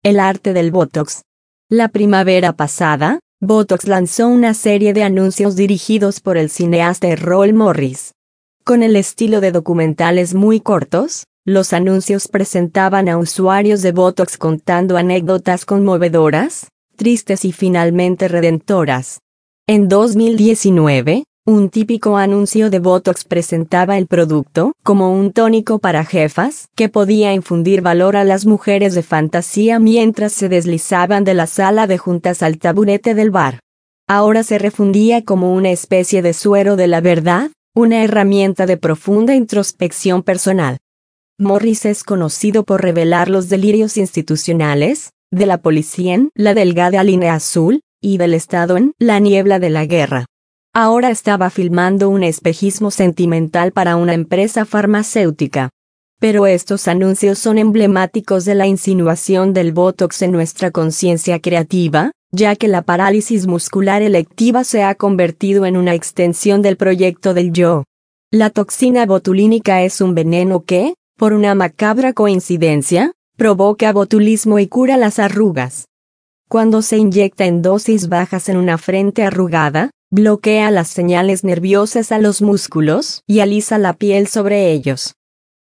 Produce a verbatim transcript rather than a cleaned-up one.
El arte del Botox. La primavera pasada, Botox lanzó una serie de anuncios dirigidos por el cineasta Errol Morris. Con el estilo de documentales muy cortos, los anuncios presentaban a usuarios de Botox contando anécdotas conmovedoras, tristes y finalmente redentoras. En dos mil diecinueve, un típico anuncio de Botox presentaba el producto como un tónico para jefas que podía infundir valor a las mujeres de fantasía mientras se deslizaban de la sala de juntas al taburete del bar. Ahora se refundía como una especie de suero de la verdad, una herramienta de profunda introspección personal. Morris es conocido por revelar los delirios institucionales, de la policía en La delgada línea azul, y del Estado en La niebla de la guerra. Ahora estaba filmando un espejismo sentimental para una empresa farmacéutica. Pero estos anuncios son emblemáticos de la insinuación del Botox en nuestra conciencia creativa, ya que la parálisis muscular electiva se ha convertido en una extensión del proyecto del yo. La toxina botulínica es un veneno que, por una macabra coincidencia, provoca botulismo y cura las arrugas. Cuando se inyecta en dosis bajas en una frente arrugada, bloquea las señales nerviosas a los músculos y alisa la piel sobre ellos.